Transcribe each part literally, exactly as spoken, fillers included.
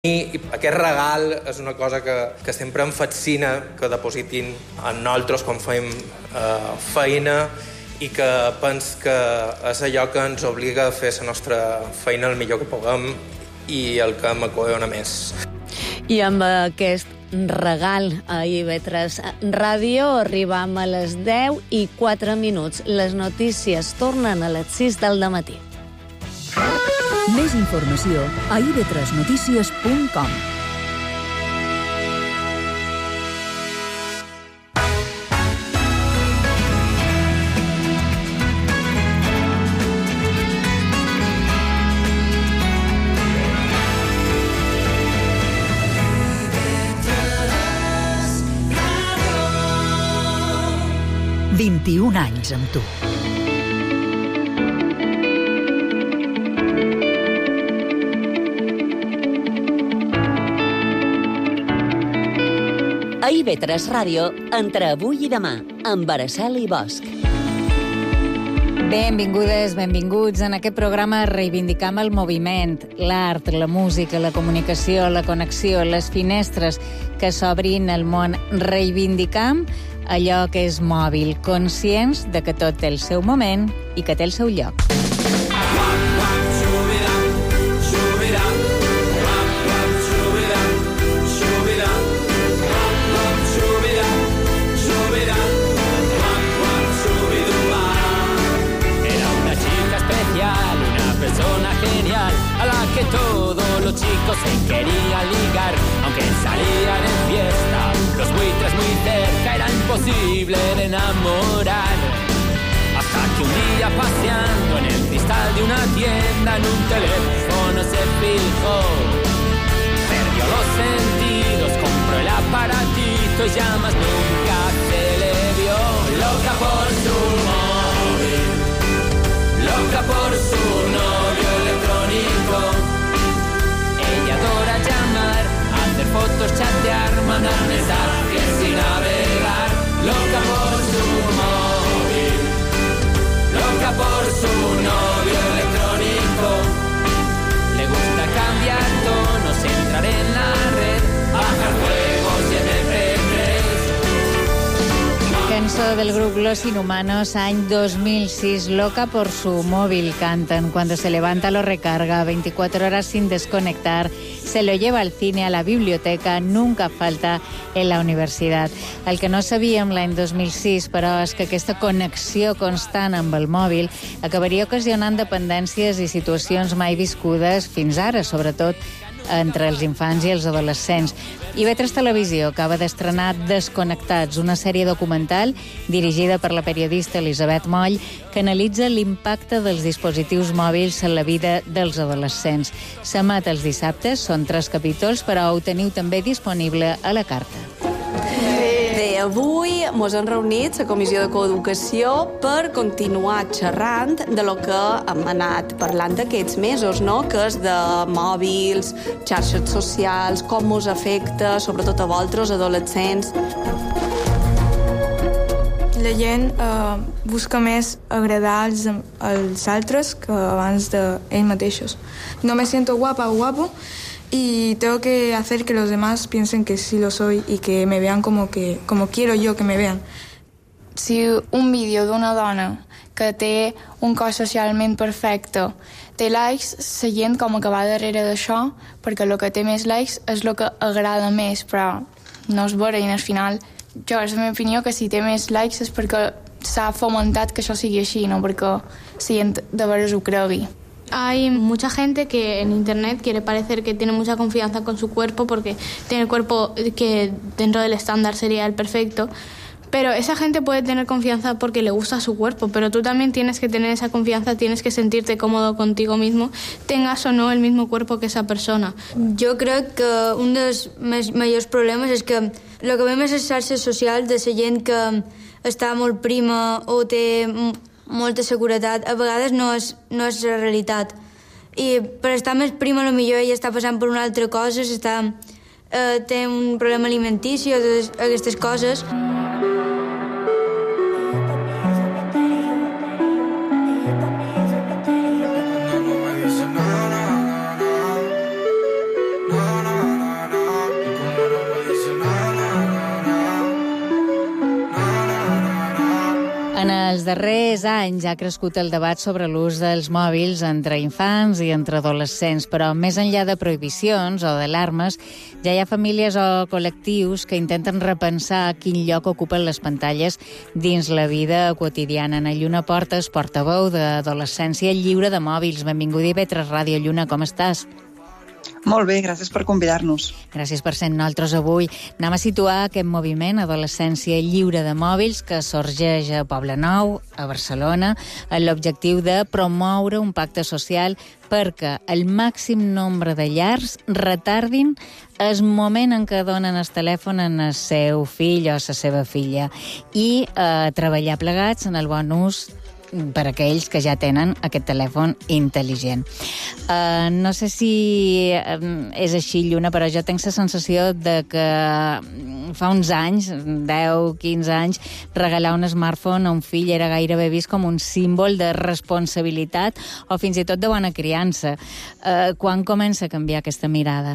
I aquest regal és una cosa que, que sempre em fascina, que depositin en nosaltres quan fem eh, feina i que pens que és allò que ens obliga a fer la nostra feina el millor que puguem i el que m'acollona més. I amb aquest regal a I V tres Ràdio arribam a les deu i quatre minuts. Les notícies tornen a les sis del dematí. Més informació a i ve tres notícies punt com. vint-i-un anys amb tu. A I V tres Ràdio, entre avui i demà, amb Araceli Bosch. Benvingudes, benvinguts. En aquest programa reivindicam el moviment, l'art, la música, la comunicació, la connexió, les finestres que s'obrin al món. Reivindicam allò que és mòbil, conscients de que tot té el seu moment i que té el seu lloc. Todos los chicos se querían ligar, aunque salían en fiesta, los buitres muy cerca, era imposible de enamorar. Hasta que un día paseando en el cristal de una tienda, en un teléfono se fijó, perdió los sentidos, compró el aparatito y ya más nunca se le vio. Loca por su móvil, loca por su novio electrónico. Ella adora llamar, hacer fotos, chatear, mandar mensajes y navegar. Loca por su móvil, loca por su novio electrónico. Le gusta cambiar tonos, entrar en la red, bajar juegos y eme pe tres. Cançó del grup Los Inhumanos, any dos mil sis. Loca por su móvil, cantan. Cuando se levanta lo recarga, veinticuatro horas sin desconectar. Se lo lleva al cine, a la biblioteca, nunca falta en la universitat. El que no sabíem l'any dos mil sis, però, és que aquesta connexió constant amb el mòbil acabaria ocasionant dependències i situacions mai viscudes fins ara, sobretot entre els infants i els adolescents. I I ve tres Televisió acaba d'estrenar Desconnectats, una sèrie documental dirigida per la periodista Elisabet Moll que analitza l'impacte dels dispositius mòbils en la vida dels adolescents. S'emet els dissabtes, són tres capítols, però ho teniu també disponible a la carta. Bé, avui ens hem reunit a la Comissió de Coeducació per continuar xerrant de lo que hem anat parlant aquests mesos, no? Que és de mòbils, xarxes socials, com ens afecta, sobretot a vosaltres, adolescents. La gent eh, busca més agradar als, als altres que abans d'ells mateixos. No me siento guapa o guapo y tengo que hacer que los demás piensen que sí lo soy y que me vean como, que, como quiero yo que me vean. Si un vídeo d'una dona que té un cos socialment perfecte té likes, la gent com que va darrere d'això, perquè el que té més likes és el que agrada més, però no és vera, i al final, jo, és la meva opinió, que si té més likes és perquè s'ha fomentat que això sigui així, no perquè la gent de veres ho cregui. Hay mucha gente que en internet quiere parecer que tiene mucha confianza con su cuerpo porque tiene el cuerpo que dentro del estándar sería el perfecto, pero esa gente puede tener confianza porque le gusta su cuerpo, pero tú también tienes que tener esa confianza, tienes que sentirte cómodo contigo mismo, tengas o no el mismo cuerpo que esa persona. Jo crec que un dels més majors problemes és que el que veiem a les xarxes socials de la gent que està molt prima o té molta seguretat, a vegades no és, no és la realitat. I per estar més prima, potser ella està passant per una altra cosa, està, eh, té un problema alimentici o aquestes coses. No, no, En els darrers anys ha crescut el debat sobre l'ús dels mòbils entre infants i entre adolescents, però més enllà de prohibicions o d'alarmes, ja hi ha famílies o col·lectius que intenten repensar quin lloc ocupen les pantalles dins la vida quotidiana. Ana Lluna Portes, portaveu d'Adolescència Lliure de Mòbils. Benvinguda a I V tres Ràdio. Lluna, com estàs? Molt bé, gràcies per convidar-nos. Gràcies per ser amb nosaltres avui. Anem a situar aquest moviment Adolescència Lliure de Mòbils que sorgeix a Poblenou, a Barcelona, amb l'objectiu de promoure un pacte social perquè el màxim nombre de llars retardin el moment en què donen el telèfon en el seu fill o la seva filla i eh, treballar plegats en el bon ús per aquells que ja tenen aquest telèfon intel·ligent. Uh, no sé si um, és així, Lluna, però jo tinc la sensació de que fa uns anys, deu, quinze anys, regalar un smartphone a un fill era gairebé vist com un símbol de responsabilitat o fins i tot de bona criança. Uh, quan comença a canviar aquesta mirada?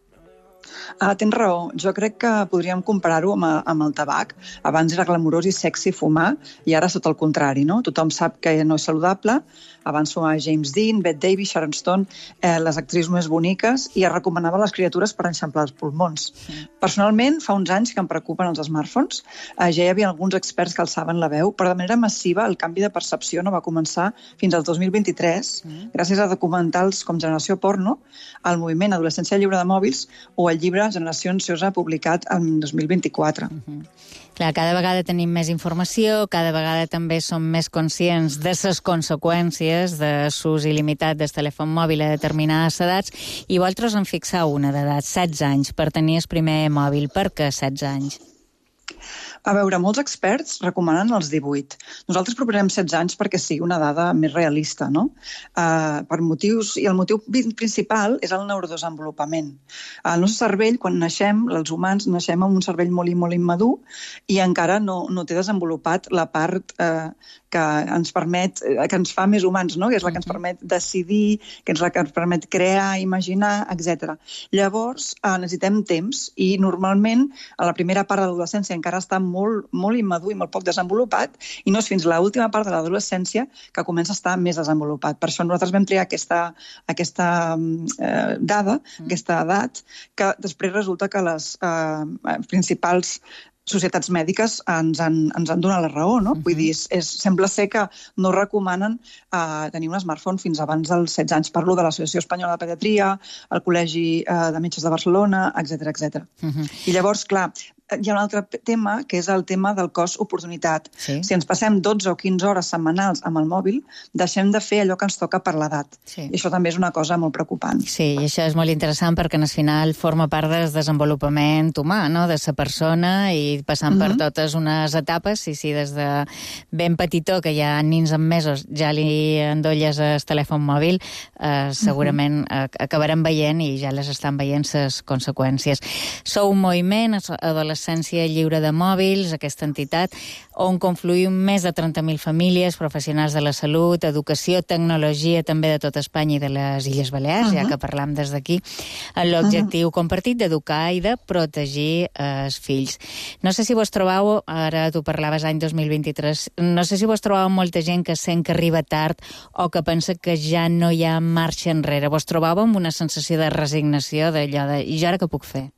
Ah, tens raó. Jo crec que podríem comparar-ho amb, amb el tabac. Abans era glamurós i sexy fumar i ara és tot el contrari, no? Tothom sap que no és saludable. Abans fumava James Dean, Bette Davis, Sharon Stone, eh, les actrius més boniques, i es recomanava a les criatures per eixamplar els pulmons. Mm. Personalment, fa uns anys que em preocupen els smartphones. Eh, ja hi havia alguns experts que alçaven la veu, però de manera massiva el canvi de percepció no va començar fins al dos mil vint-i-tres, mm. gràcies a documentals com Generació Porno, el moviment Adolescència Lliure de Mòbils o el llibre Generació Ansiosa publicat en dos mil vint-i-quatre. Mm-hmm. Clar, cada vegada tenim més informació, cada vegada també som més conscients de les conseqüències de l'ús il·limitat del telèfon mòbil a determinades edats, i vosaltres en fixeu una d'edat, setze anys, per tenir el primer mòbil. Per què setze anys? A veure, molts experts recomanen els divuit. Nosaltres proposem setze anys perquè sigui una dada més realista, no? Uh, per motius, i el motiu principal és el neurodesenvolupament. El nostre cervell, quan naixem, els humans naixem amb un cervell molt i molt immadur i encara no, no té desenvolupat la part uh, que ens permet, que ens fa més humans, no? Que és la que ens permet decidir, que és la que ens permet crear, imaginar, etcètera. Llavors, uh, necessitem temps i normalment a la primera part de l'adolescència encara està molt, molt immadur i molt poc desenvolupat, i no és fins a l'última part de l'adolescència que comença a estar més desenvolupat. Per això nosaltres vam triar aquesta, aquesta eh, dada, mm. aquesta edat, que després resulta que les eh, principals societats mèdiques ens han, ens han donat la raó, no? Uh-huh. Vull dir, és, sembla ser que no recomanen uh, tenir un smartphone fins abans dels setze anys. Parlo de l'Associació Espanyola de Pediatria, el Col·legi uh, de Metges de Barcelona, etcètera, etcètera. Uh-huh. I llavors, clar, hi ha un altre tema, que és el tema del cost-oportunitat. Sí. Si ens passem dotze o quinze hores setmanals amb el mòbil, deixem de fer allò que ens toca per l'edat. Sí. I això també és una cosa molt preocupant. Sí, i això és molt interessant perquè al final forma part del desenvolupament humà, no? De la persona, i passant uh-huh. per totes unes etapes, i si des de ben petitó, que hi ha nins amb mesos, ja li endolles el telèfon mòbil, eh, segurament uh-huh. acabarem veient, i ja les estan veient, les conseqüències. Sou un moviment, adolescència Lliure de Mòbils, aquesta entitat, on confluïm més de trenta mil famílies, professionals de la salut, educació, tecnologia, també de tot Espanya i de les Illes Balears, uh-huh. ja que parlam des d'aquí, amb l'objectiu uh-huh. compartit d'educar i de protegir eh, els fills. No sé si vos trobeu, ara tu parlaves any dos mil vint-i-tres, no sé si vos trobeu molta gent que sent que arriba tard o que pensa que ja no hi ha marxa enrere. Vos trobeu amb una sensació de resignació, d'allò de, i jo ara què puc fer?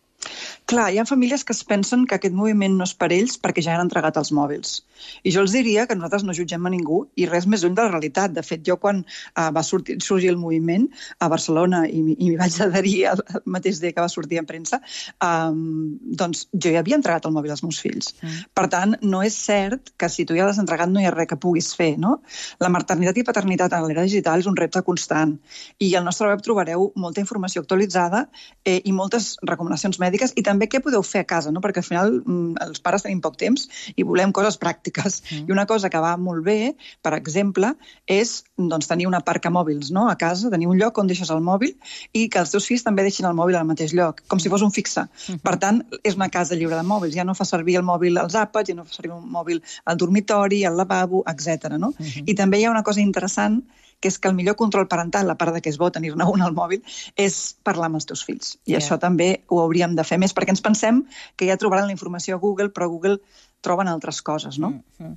Clar, hi ha famílies que es pensen que aquest moviment no és per ells perquè ja han entregat els mòbils. I jo els diria que nosaltres no jutgem a ningú i res més lluny de la realitat. De fet, jo quan uh, va sortir, sorgir el moviment a Barcelona i, i m'hi vaig adherir el, el mateix dia que va sortir en premsa, um, doncs jo ja havia entregat el mòbil als meus fills. Mm. Per tant, no és cert que si tu ja l'has entregat no hi ha res que puguis fer, no? La maternitat i paternitat en l'era digital és un repte constant i al nostre web trobareu molta informació actualitzada eh, i moltes recomanacions mèdiques i també què podeu fer a casa, no? Perquè al final mm, els pares tenim poc temps i volem coses pràctiques. Mm. I una cosa que va molt bé, per exemple, és doncs, tenir una parca mòbils, no? A casa, tenir un lloc on deixes el mòbil i que els teus fills també deixin el mòbil al mateix lloc, com si fos un fixe. Mm. Per tant, és una casa lliure de mòbils. Ja no fa servir el mòbil als àpats, ja no fa servir un mòbil al dormitori, al lavabo, etcètera. No? Mm-hmm. I també hi ha una cosa interessant, que és que el millor control parental, a part de que és bo tenir-ne un al mòbil, és parlar amb els teus fills. I yeah. això també ho hauríem de fer més, perquè ens pensem que ja trobaran la informació a Google, però Google troben altres coses, no?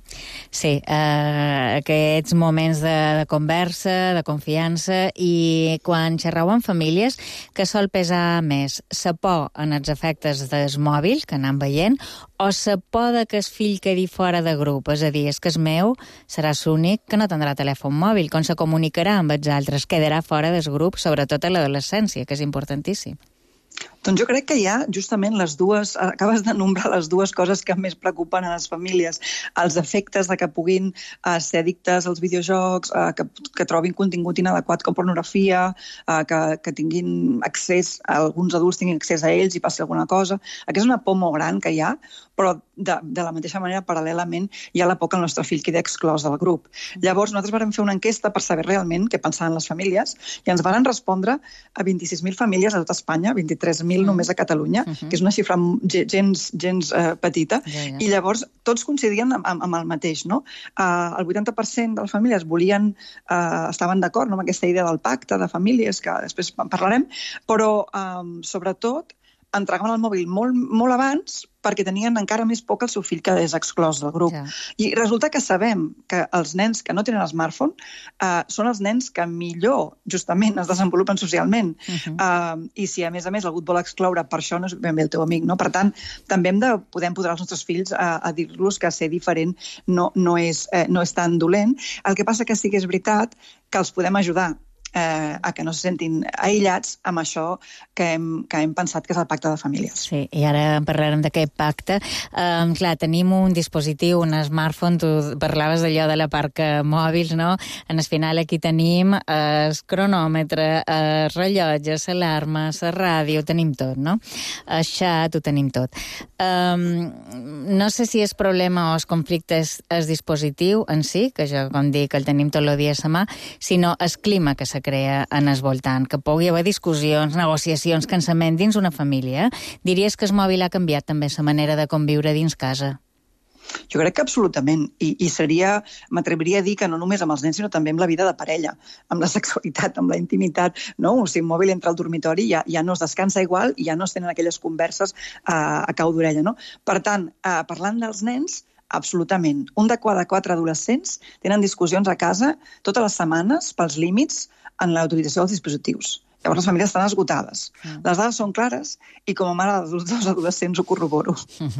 Sí, eh, aquests moments de, de conversa, de confiança, i quan xerreu amb famílies, que sol pesar més, la por en els efectes del mòbil, que anem veient, o la por de que el fill quedi fora de grup, és a dir, és que el meu serà l'únic que no tindrà telèfon mòbil, com se comunicarà amb els altres, quedarà fora del grup, sobretot a l'adolescència, que és importantíssim. Doncs jo crec que hi ha justament les dues, acabes de nombrar les dues coses que més preocupen a les famílies, els efectes de que puguin uh, ser addictes als videojocs, uh, que, que trobin contingut inadequat com pornografia, uh, que, que tinguin accés, alguns adults tinguin accés a ells i passi alguna cosa. Aquesta és una por molt gran que hi ha, però de, de la mateixa manera, paral·lelament, hi ha la por que el nostre fill quedi exclòs del grup. Llavors, nosaltres vam fer una enquesta per saber realment què pensaven les famílies i ens van respondre a vint-i-sis mil famílies a tot Espanya, vint-i-tres mil només a Catalunya, uh-huh. que és una xifra gens, gens uh, petita, ja, ja. I llavors tots coincidien amb, amb el mateix, no? Uh, el vuitanta per cent de les famílies volien, uh, estaven d'acord, no?, amb aquesta idea del pacte de famílies, que després en parlarem, però um, sobretot entregaven el mòbil molt, molt abans perquè tenien encara més por que el seu fill quedés exclòs del grup. Ja. I resulta que sabem que els nens que no tenen smartphone uh, són els nens que millor, justament, es desenvolupen socialment. Uh-huh. uh, I si, a més a més, algú et vol excloure, per això no és ben bé el teu amic, no? Per tant, també hem de poder empoderar els nostres fills a, a dir-los que ser diferent no, no, és, eh, no és tan dolent. El que passa que sí que és veritat que els podem ajudar Eh, a que no se sentin aïllats amb això que hem, que hem pensat que és el pacte de famílies. Sí, i ara en parlarem d'aquest pacte. Um, clar, tenim un dispositiu, un smartphone, tu parlaves d'allò de la parca mòbils, no? En el final aquí tenim el cronòmetre, el rellotge, l'alarma, la ràdio, ho tenim tot, no? El xat, ho tenim tot. Um, no sé si és problema o el conflicte és el dispositiu en si, que jo, com dic, el tenim tot el dia a la mà, sinó el clima que s'ha crea en el voltant, que pugui haver discussions, negociacions, cansament dins una família. Diries que el mòbil ha canviat també la manera de conviure dins casa? Jo crec que absolutament, i, i seria, m'atreviria a dir que no només amb els nens, sinó també amb la vida de parella, amb la sexualitat, amb la intimitat, no? O sigui, un mòbil entre al dormitori ja, ja no es descansa igual i ja no es tenen aquelles converses a, a cau d'orella, no? Per tant, eh, parlant dels nens, absolutament. Un de cada quatre adolescents tenen discussions a casa totes les setmanes pels límits en la utilització dels dispositius. Llavors les famílies estan esgotades. Mm. Les dades són clares i com a mare dels adolescents ho corroboro.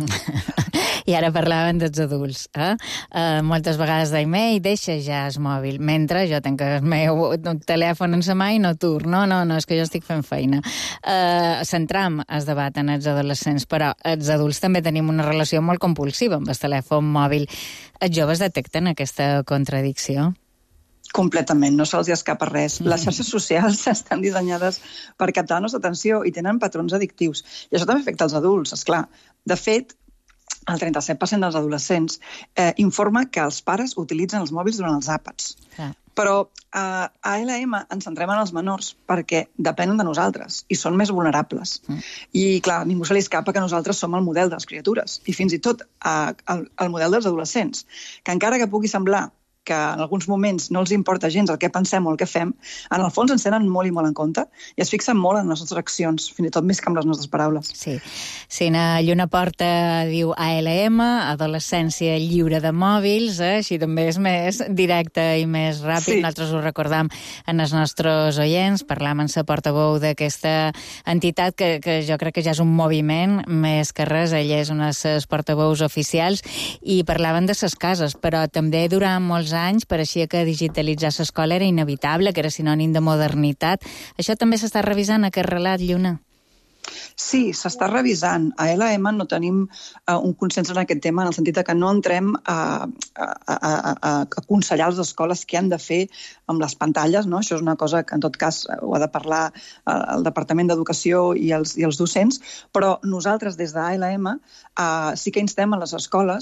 I ara parlaven dels adults. Eh? Uh, moltes vegades deim, ei, deixa ja el mòbil, mentre jo tenc el meu telèfon en la mà i no tur. No, no, no, és que jo estic fent feina. Uh, centram el debat en els adolescents, però els adults també tenim una relació molt compulsiva amb el telèfon mòbil. Els joves detecten aquesta contradicció? Completament, no se'ls escapa res. Les xarxes socials estan dissenyades per captar la nostra atenció i tenen patrons addictius. I això també afecta els adults, esclar. De fet, el trenta-set per cent dels adolescents eh, informa que els pares utilitzen els mòbils durant els àpats. Ah. Però eh, a L M ens centrem en els menors perquè depenen de nosaltres i són més vulnerables. Mm. I, clar, a ningú se li escapa que nosaltres som el model de les criatures i fins i tot eh, el, el model dels adolescents, que encara que pugui semblar que en alguns moments no els importa gens el que pensem o el que fem, en el fons ens tenen molt i molt en compte i es fixen molt en les nostres accions, fins i tot més que amb les nostres paraules. Sí. Sina Lluna Porta diu A L M, adolescència lliure de mòbils, eh? Així també és més directe i més ràpid. Sí. Nosaltres ho recordam en els nostres oients, parlam amb la portaveu d'aquesta entitat que, que jo crec que ja és un moviment més que res, ella és una de les portaveus oficials i parlaven de les cases, però també durant molts anys pareixia que digitalitzar l'escola era inevitable, que era sinònim de modernitat. Això també s'està revisant, aquest relat, Lluna? Sí, s'està revisant. A L M no tenim uh, un consens en aquest tema, en el sentit que no entrem a, a, a, a, a aconsellar les escoles què han de fer amb les pantalles, no? Això és una cosa que en tot cas ho ha de parlar el Departament d'Educació i els, i els docents, però nosaltres des de A L M uh, sí que instem a les escoles a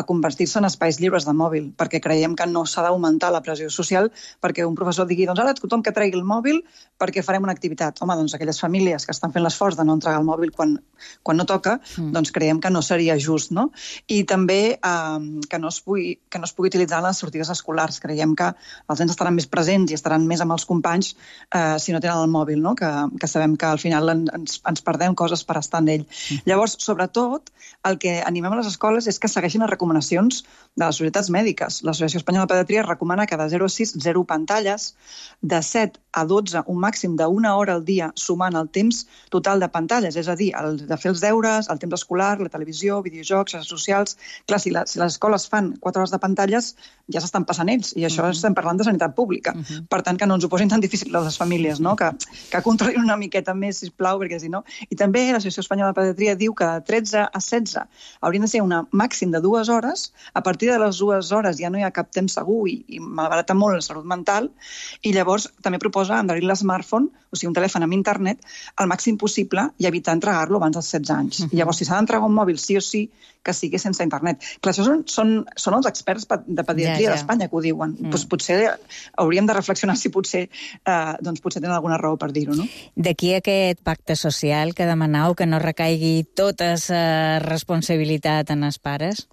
a convertir-se en espais lliures de mòbil, perquè creiem que no s'ha d'augmentar la pressió social perquè un professor digui, doncs ara tothom que tregui el mòbil perquè farem una activitat. Home, doncs aquelles famílies que estan fent l'esforç de no entregar el mòbil quan, quan no toca, mm. doncs creiem que no seria just, no? I també eh, que, no es pugui, que no es pugui utilitzar en les sortides escolars. Creiem que els nens estaran més presents i estaran més amb els companys eh, si no tenen el mòbil, no? Que, que sabem que al final ens, ens perdem coses per estar en ell. Mm. Llavors, sobretot, el que animem a les escoles és que segueixin les recomanacions de les societats mèdiques. L'Associació Espanyola de Pediatria recomana que de zero a sis, zero pantalles, de set a dotze, un màxim d'una hora al dia, sumant el temps total de pantalles, és a dir, el de fer els deures, el temps escolar, la televisió, videojocs, xarxes socials. Clar, si, la, si les escoles fan quatre hores de pantalles, ja s'estan passant ells, i això uh-huh. estem parlant de sanitat pública. Uh-huh. Per tant, que no ens ho posin tan difícil a les famílies, no? que, que controlin una miqueta més, sisplau, perquè si no... I també l'Associació Espanyola de Pediatria diu que de tretze a setze haurien de ser un màxim de dues hores. A partir de les dues hores ja no hi ha cap temps segur i, i malbarata molt la salut mental, i llavors també proposa endarrerir l'smartphone, o sigui, un telèfon amb internet, al màxim possible i evitar entregar-lo abans dels setze anys. Uh-huh. I llavors, si s'ha d'entregar un mòbil sí o sí, que sigui sense internet. Clar, això són, són, són els experts de pediatria ja, ja. d'Espanya que ho diuen. Mm. Pues potser hauríem de reflexionar si potser, eh, doncs potser tenen alguna raó per dir-ho, no? D'aquí aquest pacte social que demanau, que no recaigui tota la responsabilitat en els pares?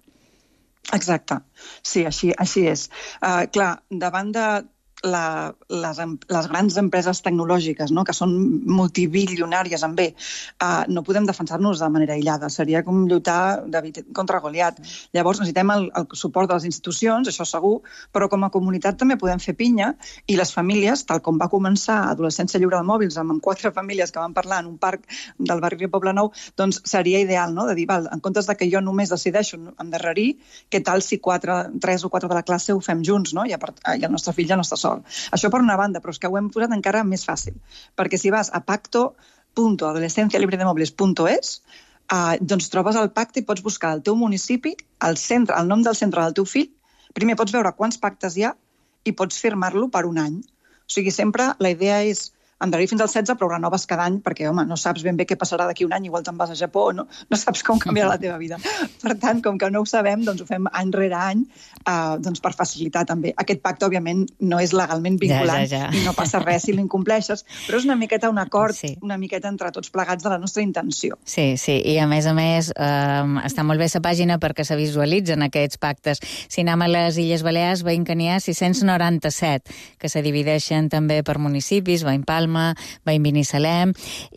Exacte. Sí, així, així és. Uh, clar, davant de La, les, les grans empreses tecnològiques, no? Que són multibilionàries en bé, uh, no podem defensar-nos de manera aïllada. Seria com lluitar David contra Goliat. Llavors necessitem el, el suport de les institucions, això segur, però com a comunitat també podem fer pinya, i les famílies, tal com va començar Adolescència Lliure de Mòbils, amb quatre famílies que van parlar en un parc del barri de Poblenou, doncs seria ideal, no? De dir, val, en comptes de que jo només decideixo endarrerir, què tal si quatre, tres o quatre de la classe ho fem junts, no? I, a part, i el nostre fill ja no està sol. Això per una banda, però és que ho hem posat encara més fàcil, perquè si vas a pacto punto adolescencia libre de mobles punto es, eh, doncs trobes el pacte i pots buscar el teu municipi, el centre, el nom del centre del teu fill, primer pots veure quants pactes hi ha i pots firmar-lo per un any. O sigui, sempre la idea és endarrerir fins al setze, però renoves cada any, perquè, home, no saps ben bé què passarà d'aquí un any, igual te'n vas a Japó, no, no saps com canviarà la teva vida. Per tant, com que no ho sabem, doncs ho fem any rere any, eh, doncs per facilitar també. Aquest pacte, òbviament, no és legalment vinculant, ja, ja, ja. i no passa res si l'incompleixes, però és una miqueta un acord, sí. una miqueta entre tots plegats de la nostra intenció. Sí, sí, i a més a més, eh, està molt bé la pàgina perquè se visualitzen aquests pactes. Si anem a les Illes Balears, veiem que n'hi ha sis-cents noranta-set, que se divideixen també per municipis, veiem Palma, veiem Binissalem,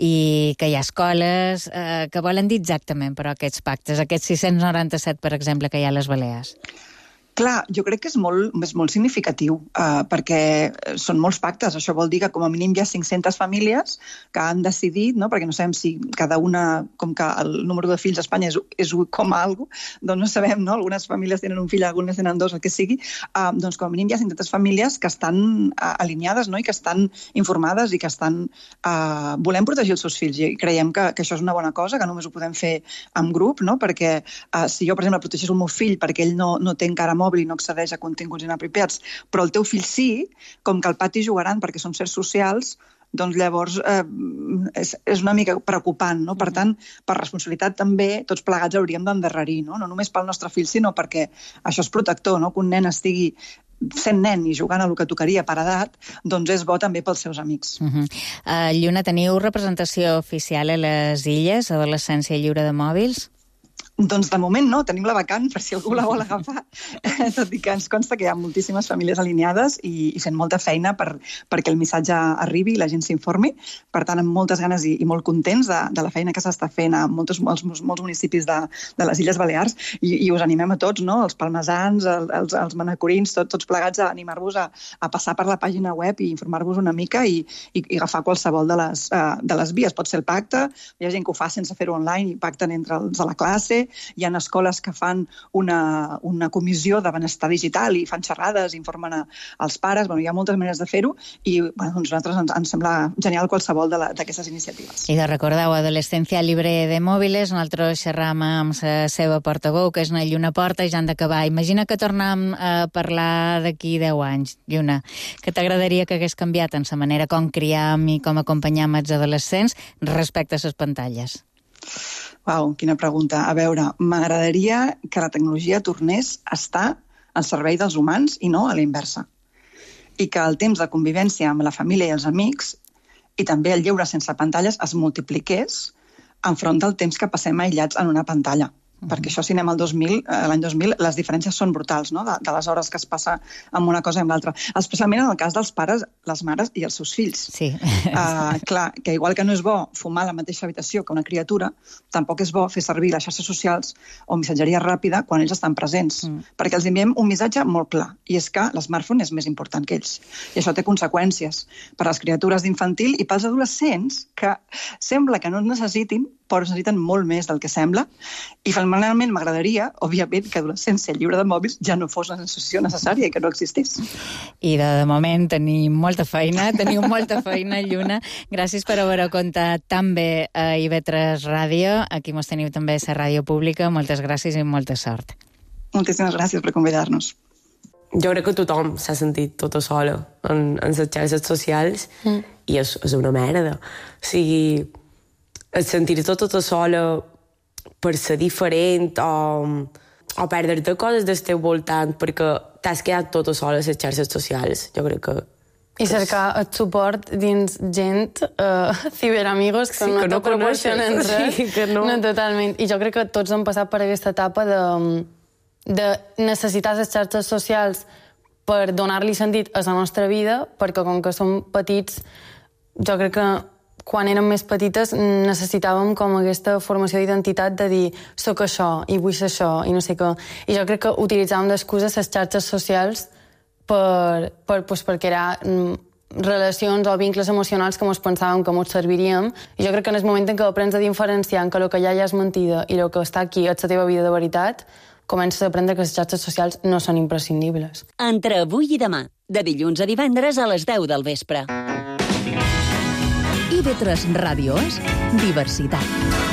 i que hi ha escoles eh, que volen dir exactament però aquests pactes, aquests sis-cents noranta-set, per exemple, que hi ha a les Balears. Clar, jo crec que és molt, és molt significatiu, eh, perquè són molts pactes. Això vol dir que com a mínim hi ha cinc-centes famílies que han decidit, no? Perquè no sabem si cada una, com que el número de fills a Espanya és, és com a algo, doncs no sabem, no? Algunes famílies tenen un fill, algunes tenen dos, el que sigui. Eh, doncs com a mínim hi ha cinc-centes famílies que estan eh, alineades, no? I que estan informades i que estan eh, volent protegir els seus fills. I creiem que, que això és una bona cosa, que només ho podem fer en grup, no? Perquè eh, si jo, per exemple, protegís el meu fill perquè ell no, no té encara mòbil i no accedeix a continguts inapropiats, però el teu fill sí, com que al pati jugaran perquè són certs socials, doncs llavors eh, és, és una mica preocupant, no? Per tant, per responsabilitat també, tots plegats hauríem d'endarrerir, no? No només pel nostre fill, sinó perquè això és protector, no? Que un nen estigui sent nen i jugant a el que tocaria per edat, doncs és bo també pels seus amics. Uh-huh. uh, Lluna, teniu representació oficial a les Illes, Adolescència Lliure de Mòbils? Doncs de moment no, tenim la vacant per si algú la vol agafar, tot i que ens consta que hi ha moltíssimes famílies alineades i, i fent molta feina per, perquè el missatge arribi i la gent s'informi. Per tant, amb moltes ganes i, i molt contents de, de la feina que s'està fent a molts, molts, molts municipis de, de les Illes Balears i, i us animem a tots, no? Els palmesans, els, els manacorins, tot, tots plegats a animar-vos a, a passar per la pàgina web i informar-vos una mica i, i, i agafar qualsevol de les, uh, de les vies. Pot ser el pacte, hi ha gent que ho fa sense fer-ho online i pacten entre els de la classe. Hi ha escoles que fan una, una comissió de benestar digital i fan xerrades, informen a, als pares. Bueno, hi ha moltes maneres de fer-ho i bueno, doncs a nosaltres ens, ens sembla genial qualsevol d'aquestes iniciatives. I de recordeu, Adolescència Libre de Mòbiles, nosaltres xerram amb la seva portaveu, que és una Lluna Porta, i ja han d'acabar. Imagina que tornem a parlar d'aquí deu anys, Lluna. Que t'agradaria que hagués canviat en la manera com criam i com acompanyam els adolescents respecte a les pantalles? Uau, quina pregunta. A veure, m'agradaria que la tecnologia tornés a estar al servei dels humans i no a la inversa. I que el temps de convivència amb la família i els amics i també el lleure sense pantalles es multipliqués enfront del temps que passem aïllats en una pantalla. Perquè això, si anem al dos mil, l'any dos mil, les diferències són brutals, no?, de, de les hores que es passa amb una cosa i amb l'altra. Especialment en el cas dels pares, les mares i els seus fills. Sí. Uh, clar, que igual que no és bo fumar a la mateixa habitació que una criatura, tampoc és bo fer servir les xarxes socials o missatgeria ràpida quan ells estan presents. Mm. Perquè els enviem un missatge molt clar, i és que l'smartphone és més important que ells. I això té conseqüències per a les criatures d'infantil i pels adolescents, que sembla que no en necessitin, però necessiten molt més del que sembla, i finalment m'agradaria, òbviament, que adolescents ser lliure de mòbils ja no fos una sensació necessària i que no existís. I de, de moment tenim molta feina, teniu molta feina, Lluna. Gràcies per haver-ho contat tan bé a I V tres Ràdio. Aquí mos teniu també a la ràdio pública. Moltes gràcies i molta sort. Moltíssimes gràcies per convidar-nos. Jo crec que tothom s'ha sentit tota sola en, en les xarxes socials mm. i és, és una merda. O sigui, el sentir-te tota sola per ser diferent o, o perdre-te coses del teu voltant perquè t'has quedat tota sola a les xarxes socials. Jo crec que... I cercar el suport dins gent, uh, ciberamigos, que, sí, no que no te proporcionen res. Sí, que no. No, totalment. I jo crec que tots hem passat per aquesta etapa de, de necessitar les xarxes socials per donar-li sentit a la nostra vida, perquè com que som petits, jo crec que quan érem més petites necessitàvem com aquesta formació d'identitat de dir soc això i vull ser això i no sé què. I jo crec que utilitzàvem d'excuses les xarxes socials per, per, pues, perquè eren relacions o vincles emocionals que ens pensàvem que ens servirien. I jo crec que en el moment en què aprens a diferenciar que el que ja és mentida i el que està aquí és la teva vida de veritat, comences a aprendre que les xarxes socials no són imprescindibles. Entre avui i demà, de dilluns a divendres a les deu del vespre. I V tres Ràdio és diversitat.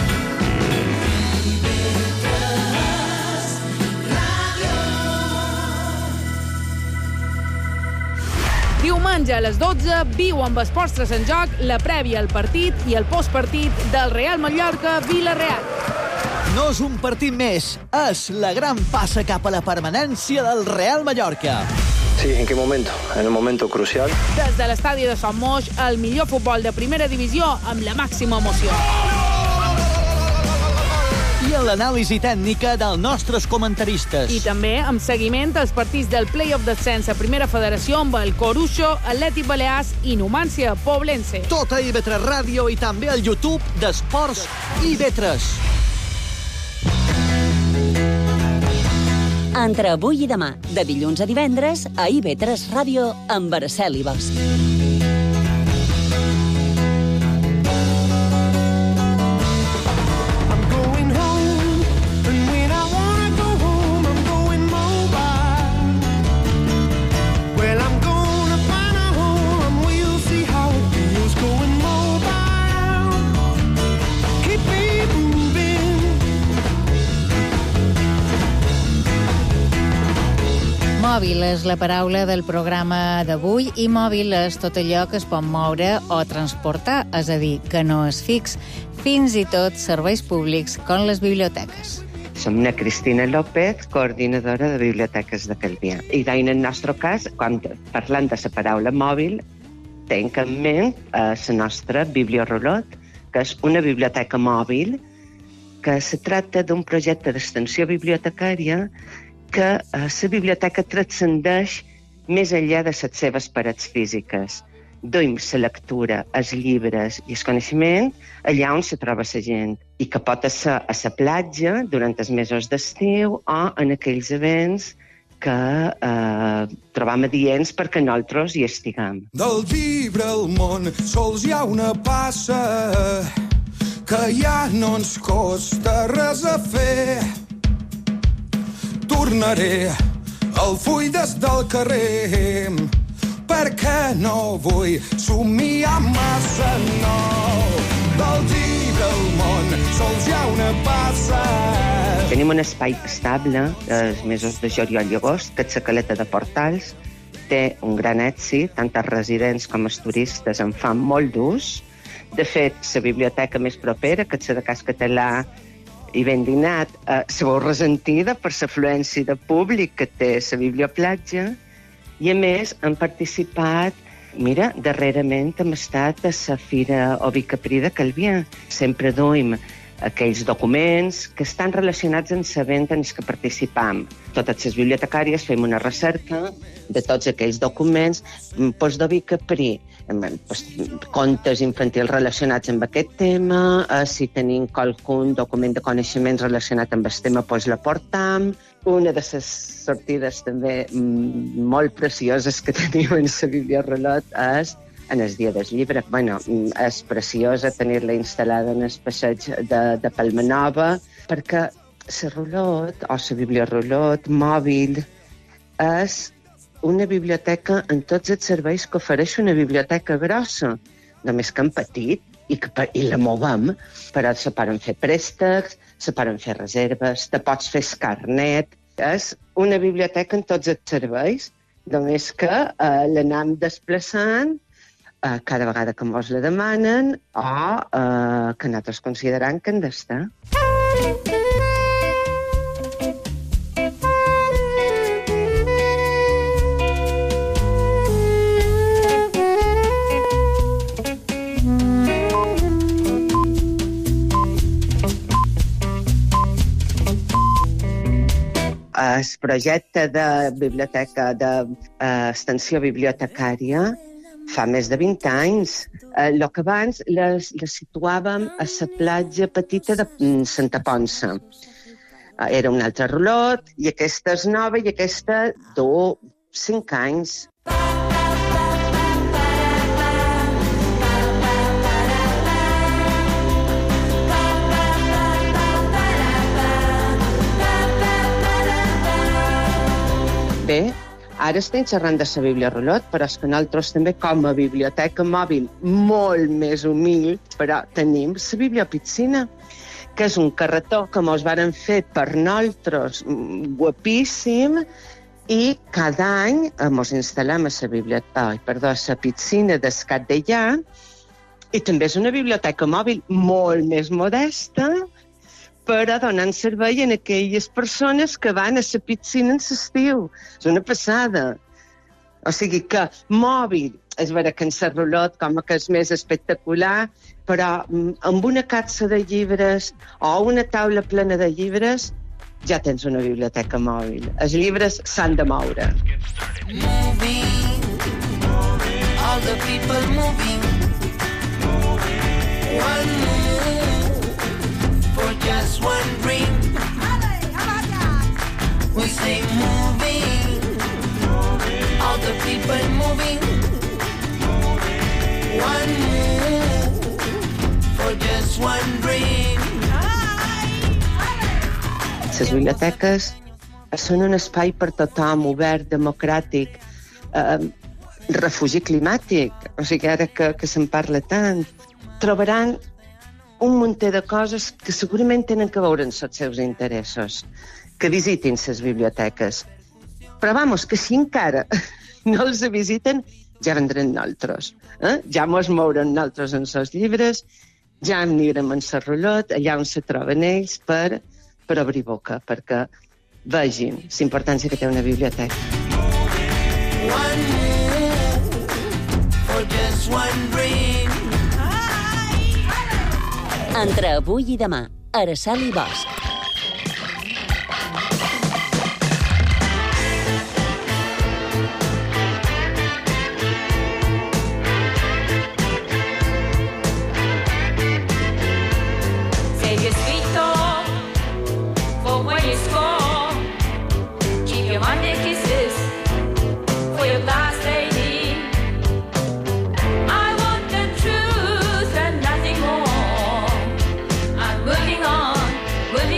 Diumenge a les dotze, viu amb Esports tres en Joc la prèvia al partit i el postpartit del Real Mallorca-Villarreal. No és un partit més, és la gran passa cap a la permanència del Real Mallorca. Sí, ¿en qué momento? En el momento crucial. Des de l'estadi de Son Moix, el millor futbol de primera divisió amb la màxima emoció. I en l'anàlisi tècnica dels nostres comentaristes. I també amb seguiment als partits del play-off d'ascens a Primera Federació amb el Coruxo, Atlètic Balears i Numància Poblense. Tot a I V tres Ràdio i també al YouTube d'Esports I V tres. Entre avui i demà, de dilluns a divendres, a I V tres Ràdio amb Araceli Bosch. Mòbil és la paraula del programa d'avui i mòbil és tot allò que es pot moure o transportar, és a dir, que no és fix, fins i tot serveis públics com les biblioteques. Som una Cristina López, coordinadora de Biblioteques de Calvià. I en el nostre cas, quan parlant de la paraula mòbil, tenc en ment la nostra Bibliorolot, que és una biblioteca mòbil que se tracta d'un projecte d'extensió bibliotecària que la biblioteca transcendeix més enllà de les seves parets físiques. Duim la lectura, els llibres i el coneixement allà on se troba la gent i que pot ser a la platja durant els mesos d'estiu o en aquells events que eh, trobam adients perquè nosaltres hi estiguem. Del llibre al món sols hi ha una passa que ja no ens costa res a fer. Tornaré al full des del carrer perquè no vull somiar massa, no. Del llibre al món sols hi ha una passa. Tenim un espai estable els mesos de juliol i agost, que és la Caleta de Portals. Té un gran èxit, tant els residents com els turistes en fan molt d'ús. De fet, la biblioteca més propera, que és la de Cas Català, i ben dinat, eh, se veu ressentida per l'afluència de públic que té la biblioplatja, i a més han participat, mira, darrerament hem estat a la Fira Ovi-Caprí de Calvià. Sempre duim aquells documents que estan relacionats amb l'event en què participam. Totes les bibliotecàries fem una recerca de tots aquells documents, doncs d'Ovi-Caprí, pues, contes infantils relacionats amb aquest tema, eh, si tenim qualcun document de coneixements relacionat amb el tema, doncs la portam. Una de les sortides també mm, molt precioses que tenim en la Bibliorolot és en el dia del llibre. Bueno, és preciosa tenir-la instal·lada en el passeig de, de Palma Nova, perquè la Rolot, o la Bibliorolot mòbil, és una biblioteca en tots els serveis que ofereix una biblioteca grossa, només que en petit, i, que, i la movem, però se poden fer préstecs, se poden fer reserves, te pots fer carnet. És una biblioteca en tots els serveis, només que eh, l'anem desplaçant eh, cada vegada que ens la demanen o eh, que nosaltres considerem que han d'estar. El projecte de biblioteca d'extensió bibliotecària fa més de vint anys. El que abans les, les situàvem a la platja petita de Santa Ponça. Era un altre Rolot, i aquesta és nova, i aquesta du cinc anys. Bé, ara estem xerrant de la Bibliorolot, però és que nosaltres també, com a biblioteca mòbil molt més humil, però tenim la Bibliopiscina, que és un carretó que mos varen fer per nosaltres guapíssim, i cada any mos instal·lem a la biblioteca, ai, perdó, a la piscina d'Escat d'Ellà, i també és una biblioteca mòbil molt més modesta, però donant servei a aquelles persones que van a la piscina en l'estiu. És una passada. O sigui que mòbil, és vera que en la Rolot com que és més espectacular, però amb una capsa de llibres o una taula plena de llibres ja tens una biblioteca mòbil. Els llibres s'han de moure. Moving, all the people moving, one move for just one dream. We say moving, all the people moving, one move for just one dream. Les biblioteques són un espai per tothom, obert, democràtic, eh, refugi climàtic, o sigui, ara que, que se'n parla tant, trobaran un munt de coses que segurament tenen que veure amb els seus interessos, que visitin les biblioteques. Però, vamos, que si encara no els visiten, ja vendrem nosaltres. Eh? Ja mos mourem nosaltres en els llibres, ja anirem en la Rolot, allà on se troben ells, per, per obrir boca, perquè vegin la importància que té una biblioteca. One move for just one dream. Entre avui i demà, Araceli Bosch. Moving on, moving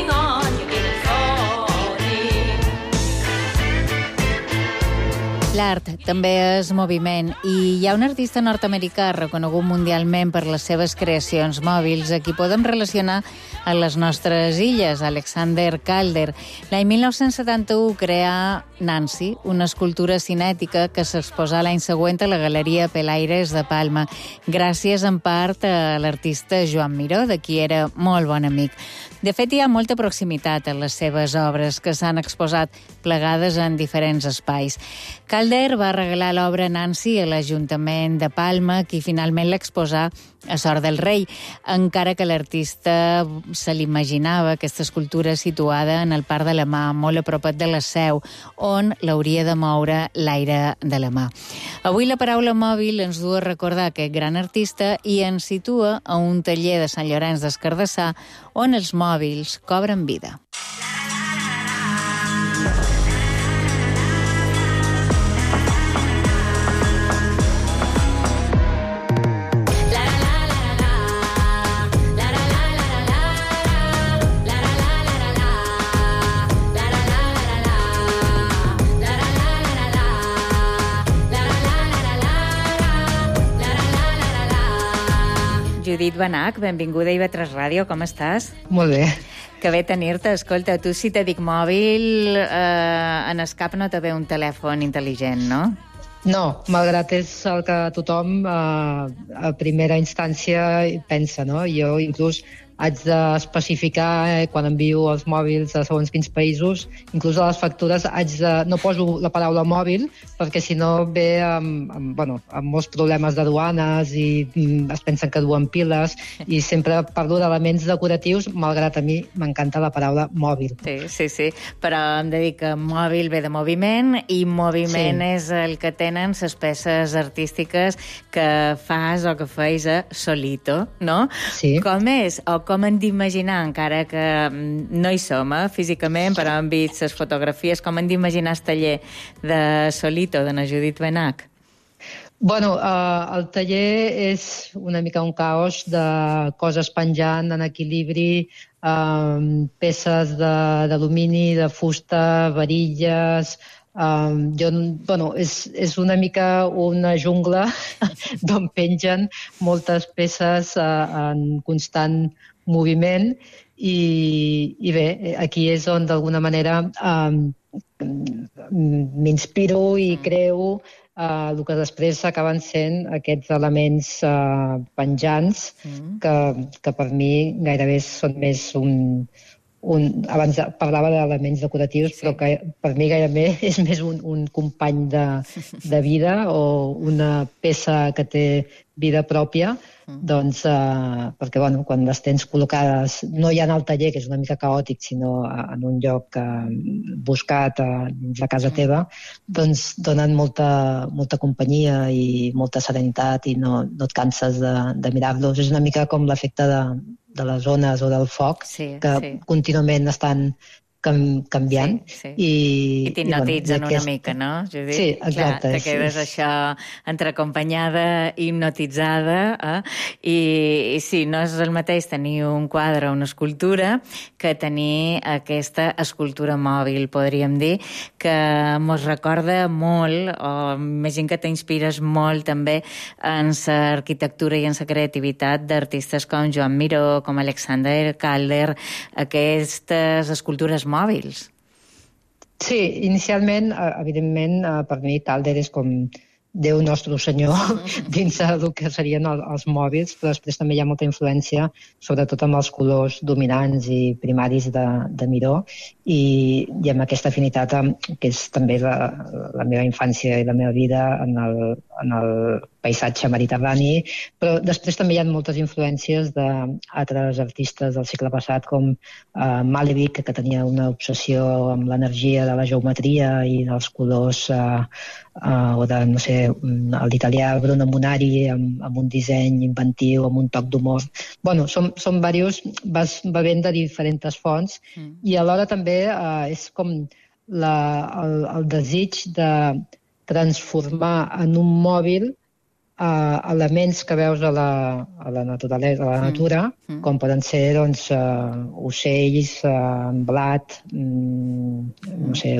l'art també és moviment i hi ha un artista nord-americà reconegut mundialment per les seves creacions mòbils a qui podem relacionar a les nostres illes, Alexander Calder. L'any mil nou-cents setanta-u creà Nancy, una escultura cinètica que s'exposà l'any següent a la Galeria Pelaires de Palma, gràcies en part a l'artista Joan Miró, de qui era molt bon amic. De fet, hi ha molta proximitat en les seves obres, que s'han exposat plegades en diferents espais. Calder va regalar l'obra Nancy a l'Ajuntament de Palma, qui finalment l'exposà a Sort del Rei, encara que l'artista se l'imaginava, aquesta escultura situada en el Parc de la Mà, molt a propet de la Seu, on l'hauria de moure l'aire de la mà. Avui la paraula mòbil ens du a recordar aquest gran artista i ens situa a un taller de Sant Llorenç des Cardassar, on els mòbils cobren vida. Judit Benach, benvinguda a I V tres Ràdio, com estàs? Molt bé. Que bé tenir-te. Escolta, tu si te dic mòbil, eh, en el cap no te ve un telèfon intel·ligent, no? No, malgrat és el que tothom eh, a primera instància pensa, no? Jo inclús haig d'especificar eh, quan envio els mòbils a segons quins països, inclús a les factures haig de... no poso la paraula mòbil perquè si no ve amb, amb, bueno, amb molts problemes de duanes i mm, es pensen que duen piles i sempre parlo d'elements decoratius, malgrat a mi m'encanta la paraula mòbil. Sí, sí, sí, però hem de dir que mòbil ve de moviment i moviment sí. És el que tenen les peces artístiques que fas o que feis a Solito, no? Sí. Com és? O com hem d'imaginar, encara que no hi som, eh, físicament, però hem vist les fotografies, com hem d'imaginar el taller de Solito, de na Judit Benach? Bueno, eh, el taller és una mica un caos de coses penjant en equilibri, eh, peces d'alumini, de, de fusta, varilles... Um, jo, bueno, és, és una mica una jungla d'on pengen moltes peces uh, en constant moviment i, i bé, aquí és on d'alguna manera um, m'inspiro i creo uh, el que després acaben sent aquests elements uh, penjants que, que per mi gairebé són més un... Un, abans parlava d'elements decoratius, sí. Però que per mi gairebé és més un, un company de, de vida o una peça que té vida pròpia, mm. doncs, eh, perquè bueno, quan les tens col·locades no ja en el taller, que és una mica caòtic, sinó en un lloc eh, buscat eh, dins la casa mm. teva, doncs donen molta, molta companyia i molta serenitat i no, no et canses de, de mirar-los. És una mica com l'efecte de de les ones o del foc, sí, que sí. Contínuament estan cam canviant. Sí, sí. I, I t'hipnotitzen bueno, una mica, no, Judit? Sí, exacte. Clar, te quedes sí. Això entreacompanyada, hipnotitzada, eh? I, I sí, no és el mateix tenir un quadre o una escultura que tenir aquesta escultura mòbil, podríem dir, que mos recorda molt, o imagino que t'inspires molt també en l'arquitectura i en la creativitat d'artistes com Joan Miró, com Alexander Calder, aquestes escultures mòbils. Sí, inicialment, evidentment, per mi Calder és com Déu nostre senyor dins del que serien els mòbils, però després també hi ha molta influència, sobretot amb els colors dominants i primaris de, de Miró, i, i amb aquesta afinitat que és també la, la meva infància i la meva vida en el, en el paisatge mediterrani, però després també hi ha moltes influències d'altres artistes del segle passat, com eh, Malevich, que tenia una obsessió amb l'energia de la geometria i dels colors, eh, eh, o de, no sé, l'italià Bruno Munari, amb, amb un disseny inventiu, amb un toc d'humor. Bueno, són, són diversos, vas bevent de diferents fonts, mm. i alhora també eh, és com la, el, el desig de transformar en un mòbil uh, elements que veus a la, a la naturalesa, a la natura, mm. com poden ser doncs, uh, ocells, uh, blat, mm, no sé,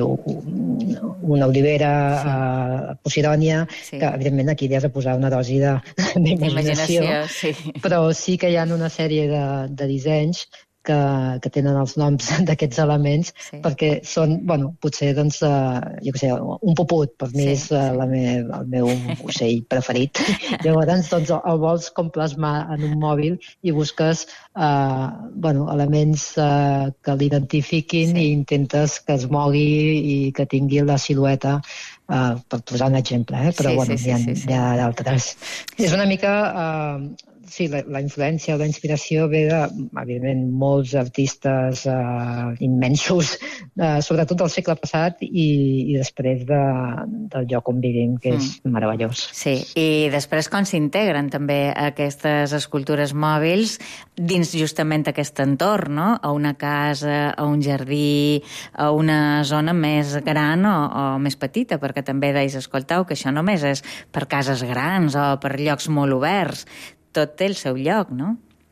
una olivera, sí. uh, posidònia, sí. que evidentment aquí li has de posar una dosi d'imaginació, sí. però sí que hi ha una sèrie de, de dissenys que, que tenen els noms d'aquests elements, sí. perquè són, bueno, potser, doncs, uh, jo què sé, un puput, per mi sí, és uh, sí. la me, el meu ocell preferit. Llavors, doncs, el vols com plasmar en un mòbil i busques uh, bueno, elements uh, que l'identifiquin sí. i intentes que es mogui i que tingui la silueta, uh, per posar un exemple, eh? però sí, bueno, sí, sí, hi ha, sí, sí. hi ha d'altres. Sí. És una mica... Uh, Sí, la, la influència o la inspiració ve de, evidentment, molts artistes uh, immensos, uh, sobretot del segle passat i, i després de, del lloc on vivim, que és mm. meravellós. Sí, i després com s'integren també aquestes escultures mòbils dins justament aquest entorn, no? A una casa, a un jardí, a una zona més gran o, o més petita, perquè també deies, escoltau, que això només és per cases grans o per llocs molt oberts. Tot té el seu lloc, no?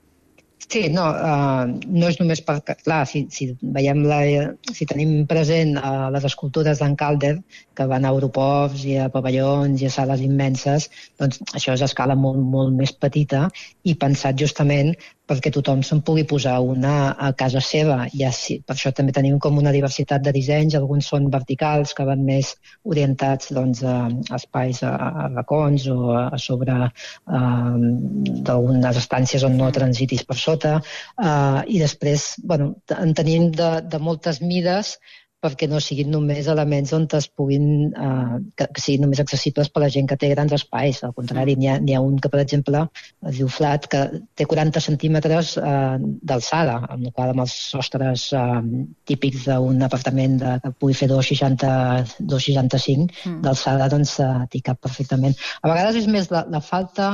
Sí, no, uh, no és només per... Clar, si, si veiem la, si tenim present uh, les escultures d'en Calder, que van a aeroports i a pavellons i a sales immenses, doncs això és a escala molt, molt més petita i pensat justament perquè tothom se'n pugui posar una a casa seva. Ja, sí, per això també tenim com una diversitat de dissenys, alguns són verticals, que van més orientats doncs, a espais, a, a racons o a, a sobre uh, d'algunes estàncies on no transitis per sota, uh, i després bueno, en tenim de, de moltes mides perquè no siguin només elements on es puguin, uh, que, que siguin només accessibles per a la gent que té grans espais. Al contrari, n'hi ha, n'hi ha un que, per exemple, es diu Flat, que té quaranta centímetres uh, d'alçada, amb el qual amb els sostres uh, típics d'un apartament de, que pugui fer dos coma seixanta-cinc mm. d'alçada, doncs uh, t'hi cap perfectament. A vegades és més la, la falta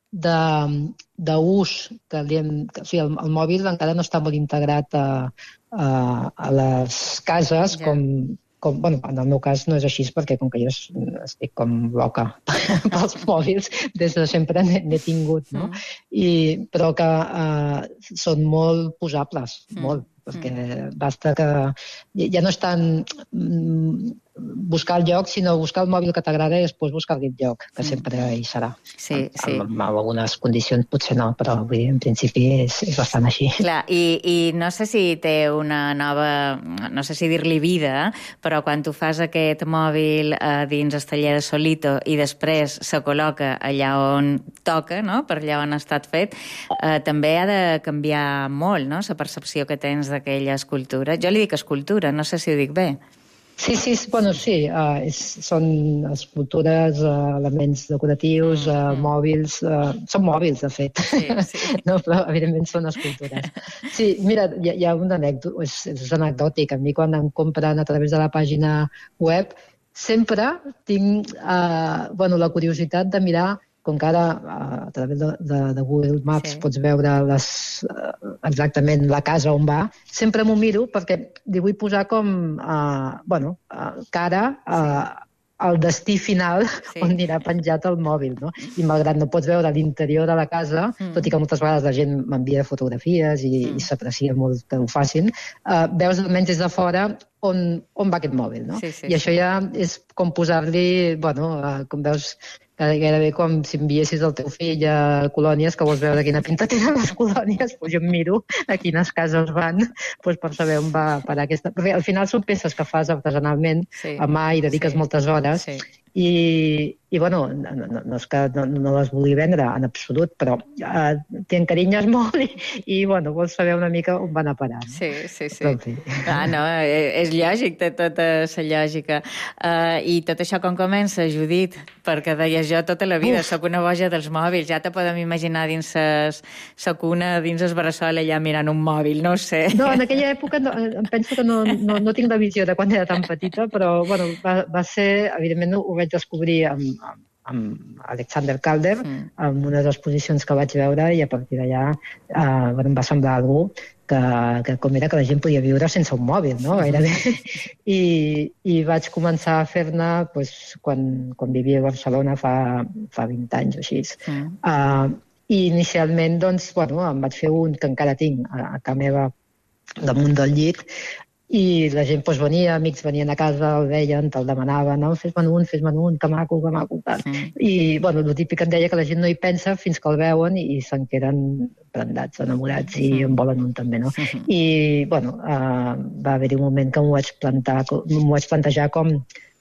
d'ús que li hem... Que, o sigui, el, el mòbil encara no està molt integrat a, a, a les cases yeah. com, com... Bueno, en el meu cas no és així perquè com que jo estic com loca pels mòbils, des de sempre n'he tingut, no? Mm. I, però que uh, són molt posables, mm. molt, perquè mm. basta que... Ja no és tant buscar el lloc, sinó buscar el mòbil que t'agrada i després buscar aquest lloc, que mm. sempre hi serà. Sí, en, sí. En, en algunes condicions potser no, però vull dir, en principi és, és bastant així. Clar, i, i no sé si té una nova, no sé si dir-li vida, però quan tu fas aquest mòbil eh, dins el taller de Solito i després se col·loca allà on toca, no? Per allà on ha estat fet, eh, també ha de canviar molt, no? La percepció que tens d'aquella escultura. Jo li dic escultura, no sé si ho dic bé. Sí, sí, bueno, sí, uh, és, són escultures, uh, elements decoratius, uh, mm. mòbils, uh, són mòbils, de fet, sí, sí. no, però evidentment són escultures. Sí, mira, hi ha, hi ha un anècdot, és, és anecdòtic, a mi quan em compren a través de la pàgina web, sempre tinc uh, bueno, la curiositat de mirar, com que ara a través de, de, de Google Maps sí. pots veure les, exactament la casa on va, sempre m'ho miro perquè li vull posar com uh, bueno, uh, cara a uh, el destí final sí. on anirà penjat el mòbil, no? I malgrat no pots veure l'interior de la casa, mm. tot i que moltes vegades la gent m'envia fotografies i, mm. i s'aprecia molt que ho facin, uh, veus almenys des de fora on, on va aquest mòbil, no? Sí, sí, I això ja és com posar-li, bueno, uh, com veus, gairebé com si enviessis el teu fill a colònies que vols veure quina pinta tenen les colònies, doncs jo em miro a quines cases van doncs per saber on va parar aquesta... Perquè al final són peces que fas artesanalment sí. a mà i dediques sí. moltes hores sí. i, i bueno, no, no, no és que no, no les vulgui vendre en absolut, però uh, t'hi encarinyes molt i, i bueno, vols saber una mica on van a parar. No? Sí, sí, sí. Però, sí. Ah, no, és lògic, té tota la lògica. Uh, I tot això com comença, Judit? Perquè deies jo tota la vida, Uf. soc una boja dels mòbils, ja te podem imaginar dins ses, sa cuna, dins el bressol, allà mirant un mòbil, no ho sé. No, en aquella època no, em penso que no, no, no tinc la visió de quan era tan petita, però bueno, va, va ser, evidentment ho vaig descobrir amb, amb, amb Alexander Calder, mm. amb unes exposicions que vaig veure i a partir d'allà eh, em va semblar algú que, que com era que la gent podia viure sense un mòbil, no? Gairebé. I, i vaig començar a fer-ne pues, quan, quan vivia a Barcelona fa, fa vint anys o així. Mm. Uh, I inicialment, doncs, bueno, em vaig fer un que encara tinc a, a casa meva damunt del llit, i la gent doncs, venia, amics venien a casa, el veien, te'l demanaven, no? Fes-me'n un, fes-me'n un, que maco, que maco, tal. Mm. I, bueno, el típic em deia que la gent no hi pensa fins que el veuen i se'n queden prendats, enamorats, i en volen un també, no? Mm-hmm. I, bueno, uh, va haver-hi un moment que m'ho vaig, plantar, m'ho vaig plantejar com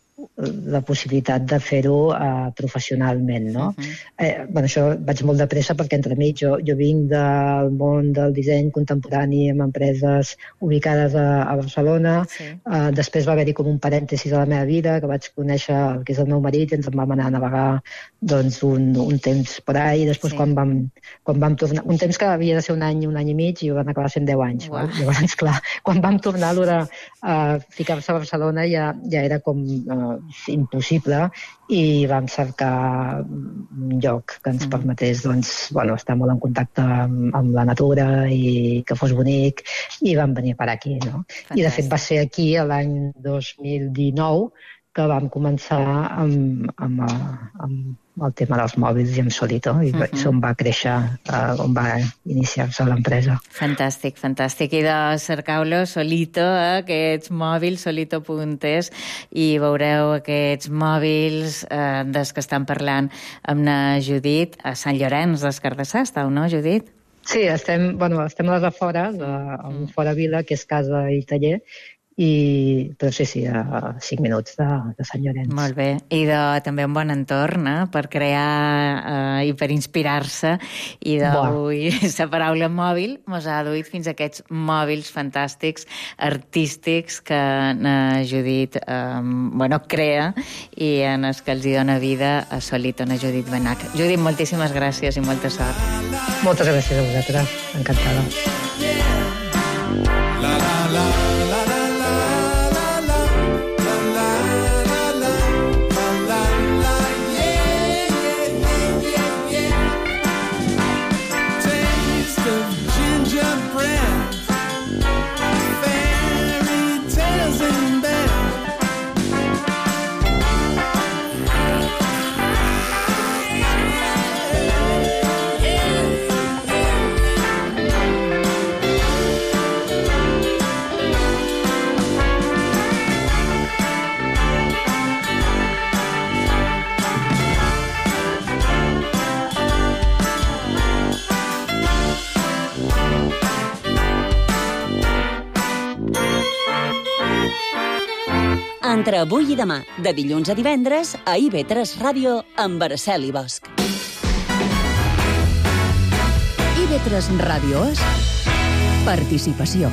la possibilitat de fer-ho uh, professionalment, no? Uh-huh. eh, bueno, això vaig molt de pressa perquè entremig jo, jo vinc del món del disseny contemporani amb empreses ubicades a, a Barcelona. Sí. Uh, després va haver-hi com un parèntesis a la meva vida que vaig conèixer el que és el meu marit i ens en vam anar a navegar doncs, un, un temps per ahí, i després sí. quan, vam, quan vam tornar, un temps que havia de ser un any, un any i mig, i van acabar sent deu anys. Wow. No? Llavors, clar, quan vam tornar a l'hora uh, ficar-se a Barcelona ja, ja era com uh, impossible, i vam cercar un lloc que ens permetés doncs, bueno, estar molt en contacte amb, amb la natura i que fos bonic, i vam venir per aquí, no? Fantàstic. I de fet va ser aquí l'any dos mil dinou que vam començar amb, amb, amb el tema dels mòbils i amb Solito, i uh-huh. és on va créixer, uh, on va iniciar-se l'empresa. Fantàstic, fantàstic. I de cercau-lo Solito, eh, aquests mòbils, solito punt es, i veureu aquests mòbils eh, dels que estan parlant amb la Judit a Sant Llorenç des Cardassar, esteu, no, Judit? Sí, estem, bueno, estem a les afores, a, a un fora vila, que és casa i taller, i, però sí, sí, a cinc minuts de, de Sant Llorenç. Molt bé. I de, també un bon entorn, eh, per crear eh, i per inspirar-se, i d'avui la paraula mòbil mos ha duit fins a aquests mòbils fantàstics, artístics, que na Judit eh, bueno, crea, i en els que els hi dona vida a Solito, na Judit Benach. Judit, moltíssimes gràcies i molta sort. Moltes gràcies a vosaltres. Encantada. La, la, la, la, la. Entre avui i demà, de dilluns a divendres, a I V tres Ràdio, amb Araceli Bosch. I V tres Ràdio és participació.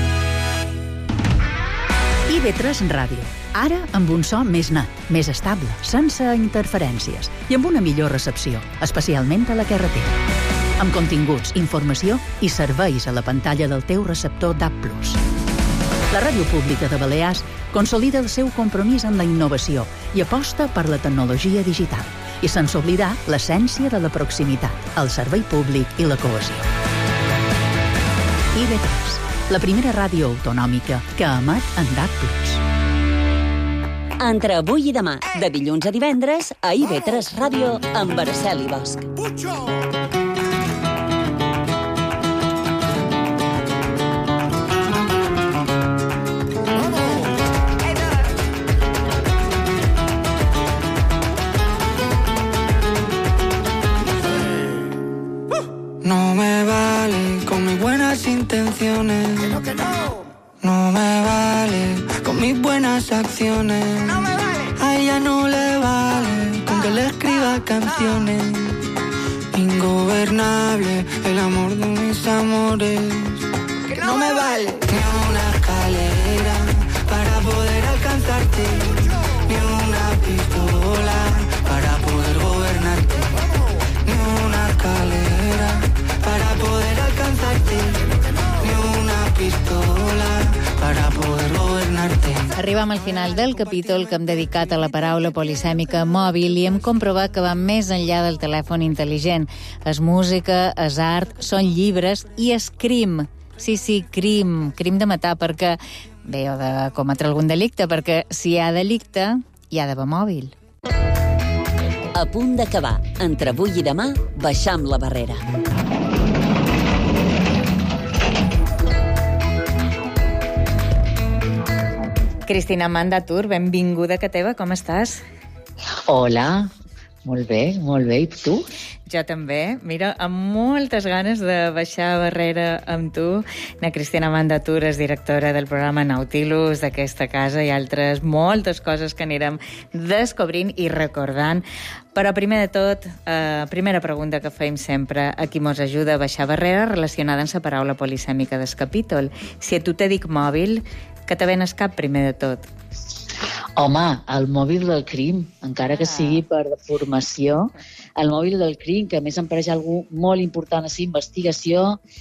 I V tres Ràdio. Ara amb un so més net, més estable, sense interferències i amb una millor recepció, especialment a la carretera. Amb continguts, informació i serveis a la pantalla del teu receptor D A B plus. La Ràdio Pública de Balears consolida el seu compromís amb la innovació i aposta per la tecnologia digital, i sense oblidar l'essència de la proximitat, el servei públic i la cohesió. I V tres, la primera ràdio autonòmica que emet en D A B plus. Entre avui i demà, de dilluns a divendres, a I V tres Ràdio, amb Araceli Bosch. No me vale con mis buenas intenciones. No, que no. No me vale con mis buenas acciones. No me vale. A ella no le vale con que le escriba canciones. Ingobernable el amor de mis amores. Que no me vale ni una escalera para poder alcanzarte, ni una pistola para poder gobernarte, ni una escalera para poder alcanzarte, ni una pistola para poder gobernarte. Arribem al final del capítol que hem dedicat a la paraula polisèmica mòbil i hem comprovat que va més enllà del telèfon intel·ligent. És música, és art, són llibres i és crim. Sí, sí, crim, crim de matar, perquè... Bé, o de cometre algun delicte, perquè si hi ha delicte, hi ha d'haver mòbil. A punt d'acabar. Entre avui i demà, baixam la barrera. Cristina Amanda Tur, benvinguda a Cateva, com estàs? Hola, molt bé, molt bé, i tu? Jo també. Mira, amb moltes ganes de baixar barrera amb tu. La Cristina Amanda Tur és directora del programa Nautilus d'aquesta casa i altres moltes coses que anirem descobrint i recordant. Però primer de tot, eh, primera pregunta que fem sempre a qui mos ajuda a baixar barrera relacionada amb la paraula polisèmica del capítol. Si a tu te dic mòbil, què te ven al cap primer de tot? Home, el mòbil del crim, encara que sigui per formació, el mòbil del crim, que a més em pareix algú molt important a la investigació,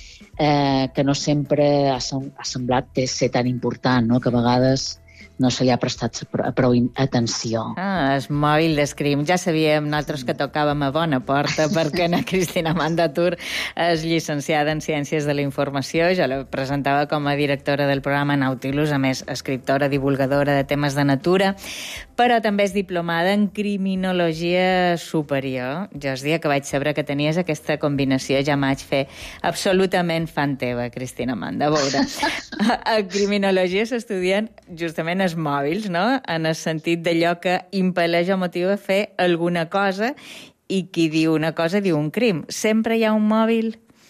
eh, que no sempre ha, ha semblat ser tan important, no? Que a vegades no se li ha prestat prou atenció. Ah, el mòbil del crim. Ja sabíem nosaltres que tocàvem a bona porta, perquè la Cristina Amanda Tur és llicenciada en Ciències de la Informació. Jo la presentava com a directora del programa Nautilus, a més, escriptora, divulgadora de temes de natura, però també és diplomada en Criminologia Superior. Jo el dia que vaig saber que tenies aquesta combinació ja m'haig fer absolutament fan teva, Cristina Amanda. A veure, a Criminologia s'estudien justament els mòbils, no? En el sentit d'allò que impel·leix o motiva a fer alguna cosa, i qui diu una cosa diu un crim. Sempre hi ha un mòbil?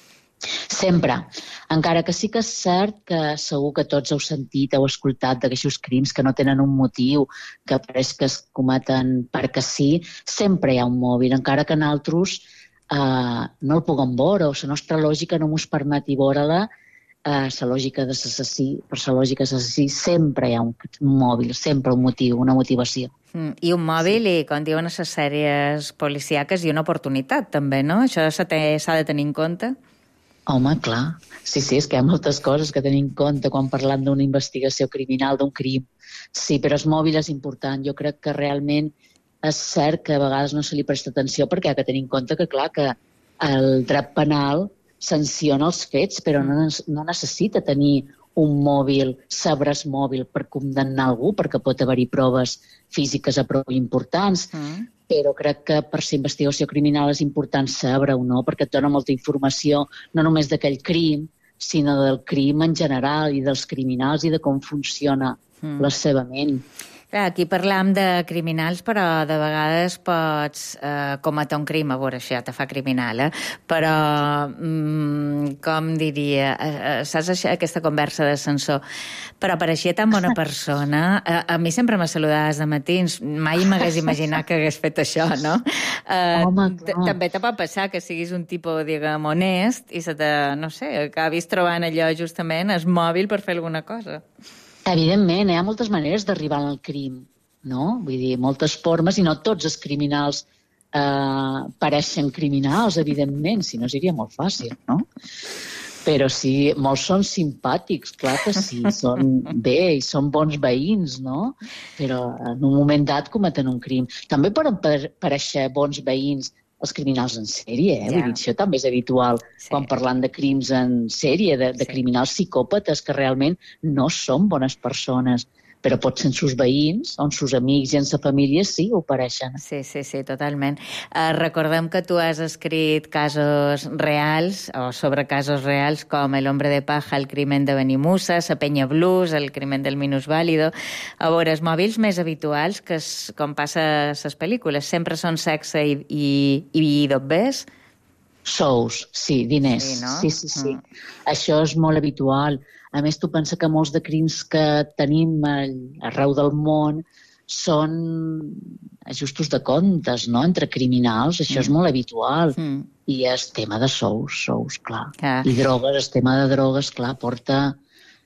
Sempre. Encara que sí que és cert que segur que tots heu sentit, heu escoltat d'aquests crims que no tenen un motiu, que pareix que es cometen perquè sí, sempre hi ha un mòbil, encara que nosaltres eh, no el puguem veure, o la nostra lògica no ens permeti veure-la. Uh, la lògica de l'assassí, per la lògica de l'assassí sempre hi ha un, un mòbil, sempre un motiu, una motivació. Mm, I un mòbil, sí. I com diuen a les sèries policiaques, i una oportunitat també, no? Això s'ha de tenir en compte? Home, clar. Sí, sí, és que hi ha moltes coses que tenim en compte quan parlant d'una investigació criminal, d'un crim. Sí, però el mòbil és important. Jo crec que realment és cert que a vegades no se li presta atenció perquè hi ha que tenir en compte que, clar, que el dret penal sanciona els fets, però no, no necessita tenir un mòbil, sabres mòbil per condemnar algú, perquè pot haver-hi proves físiques a prou importants, mm. però crec que per la investigació criminal és important saber o no, perquè et dona molta informació, no només d'aquell crim, sinó del crim en general i dels criminals i de com funciona mm. la seva ment. Aquí parlam de criminals, però de vegades pots eh, cometre un crim, a veure, això ja te fa criminal, eh? Però, mm, com diria, eh, saps això, aquesta conversa d'ascensor? Però pareixia tan bona persona. A, a mi sempre me saludaves de matins. Mai m'hagués imaginat que hagués fet això, no? Eh, Home, també te pot passar que siguis un tipus, diguem, honest i se te, no sé, acabis trobant allò justament, el mòbil per fer alguna cosa. Evidentment, hi ha moltes maneres d'arribar al crim, no? Vull dir, moltes formes, i no tots els criminals eh, pareixen criminals, evidentment, si no seria molt fàcil, no? Però sí, molts són simpàtics, clar que sí, són bé i són bons veïns, no? Però en un moment dat cometen un crim. També poden parèixer bons veïns els criminals en sèrie, eh? Ja. Vull dir, això també és habitual sí. Quan parlant de crims en sèrie, de, de sí. Criminals psicòpates que realment no són bones persones, però potser en sus veïns, o en sus amics i en sa família sí ho pareixen. Sí, sí, sí, totalment. Uh, recordem que tu has escrit casos reals, o sobre casos reals, com El hombre de paja, el crimen de Benimusa, La penya blues, el crimen del minusválido. A veure, els mòbils més habituals, que és, com passa a les pel·lícules, sempre són sexe i, i, i dobbers? Sous, sí, diners. Sí, no? sí, sí. sí. Mm. Això és molt habitual. A més, tu pensa que molts de crims que tenim arreu del món són ajustos de comptes, no?, entre criminals. Això mm. és molt habitual. Mm. I és tema de sous, sous, clar. Ah. I drogues, el tema de drogues, clar, porta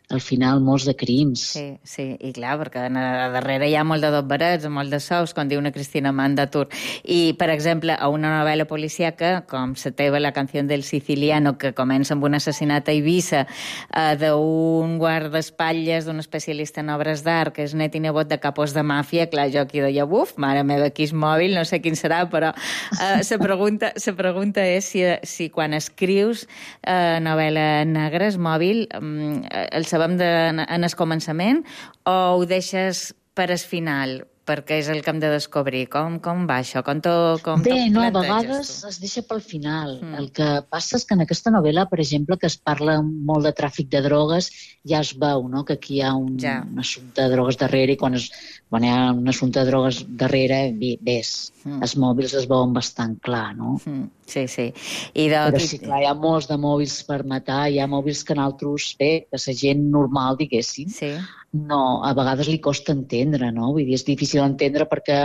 al final molts de crims. Sí, sí, i clar, perquè a darrere hi ha molt de dobberets, molt de sous, com diu una Cristina Mandatur. I, per exemple, a una novel·la policíaca, com la teva, La canció del siciliano, que comença amb un assassinat a Eivissa eh, d'un guardaespatlles, d'un especialista en obres d'art, que és net i nebot de capos de màfia, clar, jo aquí deia, buf, mare meva, aquí és mòbil, no sé quin serà, però eh, la pregunta, la pregunta és si, si quan escrius eh, novel·la negra, és mòbil, eh, el sabem de, en el començament, o ho deixes per al final, perquè és el que hem de descobrir? Com, com va això? Com to, com Bé, no, a vegades tu? Es deixa pel final. Mm. El que passa és que en aquesta novel·la, per exemple, que es parla molt de tràfic de drogues, ja es veu, no?, que aquí hi ha un, ja. un assumpte de drogues darrere, i quan, es, quan hi ha un assumpte de drogues darrere, ves, mm. els mòbils es veuen bastant clar, no? Mm. Sí, sí. I de... Però sí, clar, hi ha molts de mòbils per matar, hi ha mòbils que nosaltres, bé, que la gent normal, diguéssim, sí. no, a vegades li costa entendre, no? Vull dir, és difícil entendre perquè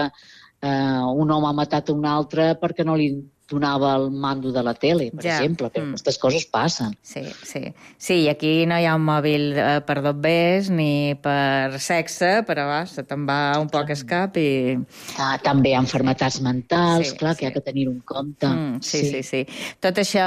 eh, un home ha matat un altre perquè no li donava el mando de la tele, per ja. exemple, però mm. aquestes coses passen. Sí, sí. Sí, i aquí no hi ha un mòbil eh, per dobbers ni per sexe, però va, se te'n va un poc el cap i... Ah, també enfermetats mentals, sí, clar, sí. que hi ha que tenir-ho en compte. Mm, sí, sí, sí, sí. Tot això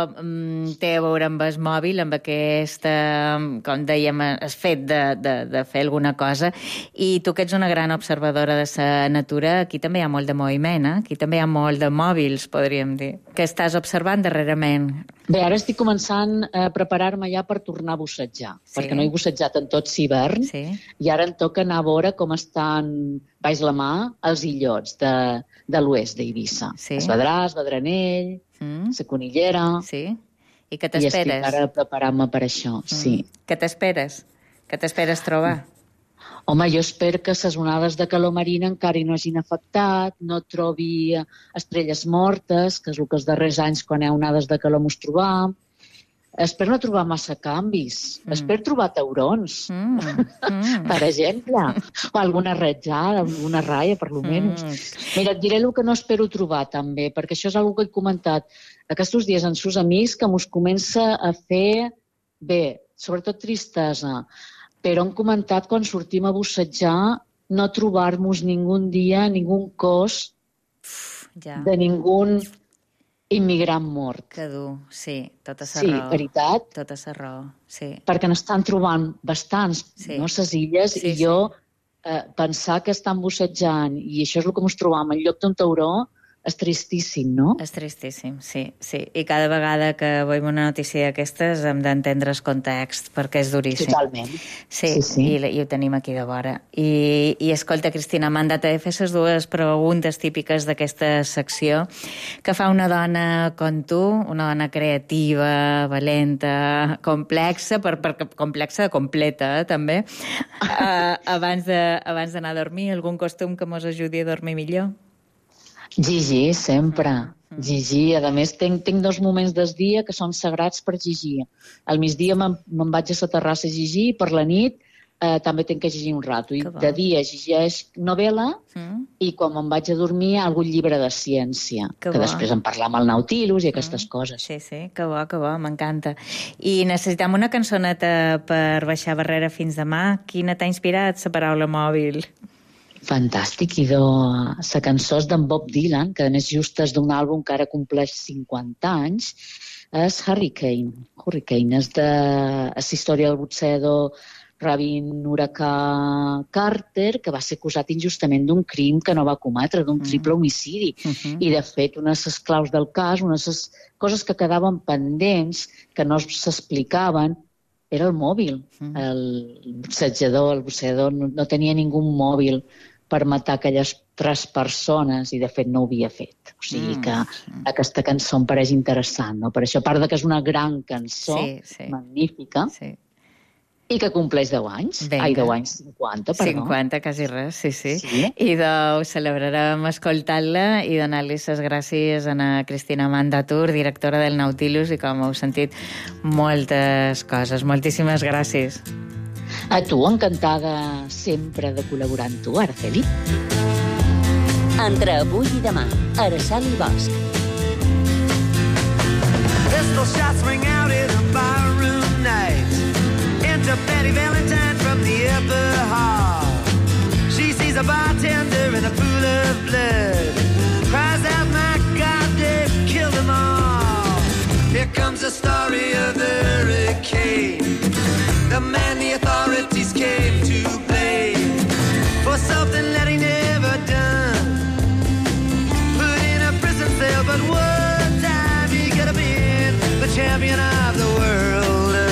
mm, té a veure amb el mòbil, amb aquest, com dèiem, el fet de, de, de fer alguna cosa, i tu que ets una gran observadora de la natura, aquí també hi ha molt de moviment, eh? Aquí també hi ha molt de mòbils, podríem dir. Què estàs observant darrerament? Bé, ara estic començant a preparar-me ja per tornar a bussejar, sí. perquè no he bussejat en tot l'hivern, sí. i ara em toca anar a veure com estan, baix la mà, els illots de, de l'oest d'Eivissa. Sí. Es Vedràs, Vedranell, mm. la Conillera... Sí. I què t'esperes? I estic ara preparant-me per això, mm. sí. Què t'esperes? Què t'esperes trobar? Mm. Home, jo espero que les onades de calor marina encara no hagin afectat, no trobi estrelles mortes, que és el que els darrers anys, quan hi ha onades de calor, mos trobam. Espero no trobar massa canvis. Mm. Espero trobar taurons, mm. Mm. per exemple. O alguna ratjada, alguna raia, per lo menys. Mm. Mira, et diré el que no espero trobar, també, perquè això és una que he comentat aquests dies amb sus amics, que mos comença a fer, bé, sobretot tristesa, però hem comentat quan sortim a bussejar no trobar-nos ningú dia, ningú cos ja. de ningú immigrant mort. Que dur, sí, tota sa sí, raó. Sí, veritat. Tota sa raó, sí. Perquè n'estan trobant bastants, sí. no, ses illes, sí, i jo sí. eh, pensar que estan bussejant, i això és el que ens trobam, en lloc d'un tauró, és tristíssim, no? És tristíssim, sí, sí. I cada vegada que veiem una notícia d'aquestes hem d'entendre el context, perquè és duríssim. Totalment. Sí, sí, sí. I, i ho tenim aquí de vora. I, i escolta, Cristina, m'han de fer les dues preguntes típiques d'aquesta secció que fa una dona com tu, una dona creativa, valenta, complexa, per, per, complexa completa, eh, també. Uh, abans de, abans d'anar a dormir, algun costum que mos ajudi a dormir millor? Llegir, sempre. Mm. Llegir. A més, tinc, tinc dos moments del dia que són sagrats per llegir. Al migdia me'n me vaig a la terrassa a llegir, i per la nit eh, també tinc que llegir un rato. I de dia llegeix novel·la mm. i quan me'n vaig a dormir algun llibre de ciència, que, que després en parlar amb el Nautilus i aquestes mm. coses. Sí, sí, que bo, que bo, m'encanta. I necessitem una cançoneta per baixar barrera fins demà. Quina t'ha inspirat la paraula mòbil? Fantàstic, idò. La cançó és d'en Bob Dylan, que a més just és d'un àlbum que ara compleix cinquanta anys, és Hurricane. Hurricane és de la història del boxeador Rabin Huracà Carter, que va ser acusat injustament d'un crim que no va cometre, d'un triple homicidi. Uh-huh. I, de fet, una de les claus del cas, una de les coses que quedaven pendents, que no s'explicaven, era el mòbil. Uh-huh. El boxejador, el boxejador no, no tenia ningú mòbil per matar aquelles tres persones, i de fet no ho havia fet. O sigui que mm. aquesta cançó em pareix interessant, no? Per això, a part de que és una gran cançó, sí, sí. magnífica, sí. i que compleix deu anys. Venga. Ai, deu anys, cinquanta, perdó. cinquanta, quasi res, sí, sí. sí? I de, ho celebrarem escoltant-la i donant-li les gràcies a la Cristina Mandatur, directora del Nautilus, i com heu sentit, moltes coses. Moltíssimes gràcies. A tu, encantada sempre de col·laborar amb tu, Araceli. Entre avui i demà, Araceli Bosch. Pistol shots ring out in a barroom night. to Betty Valentine from the upper hall. She sees a bartender in a pool of blood, cries out, my God, they've killed them all. Here comes the story of the hurricane, the man the authorities came to blame for something that he never done. Put in a prison cell, but one time he could have been the champion of the world.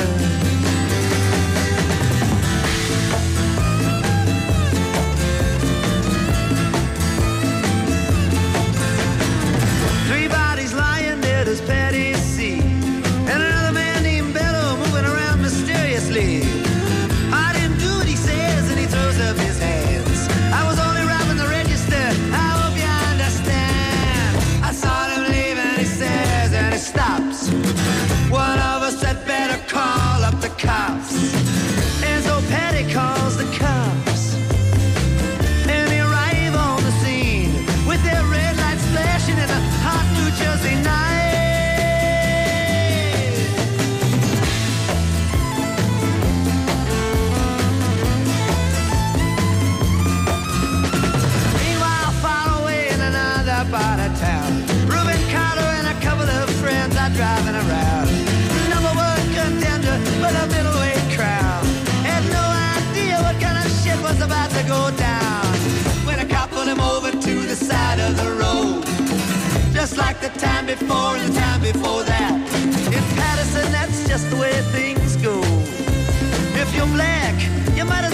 Three bodies lying dead as Patty C, and another man named Bello moving around mysteriously. I didn't do what he says, and he throws up his hands. I was only robbing the register, I hope you understand. I saw him leave and he says, and he stops. One of us had better call up the cops. And so Patty calls the cops, and they arrive on the scene with their red lights flashing in a hot New Jersey night. Meanwhile, far away in another part of town, Reuben Carter and a couple of friends are driving around. Number one contender for the middleweight crown had no idea what kind of shit was about to go down when a cop pulled him over to the side of the road. Just like the time before and the time before that. In Patterson, that's just the way things go. If you're black, you might as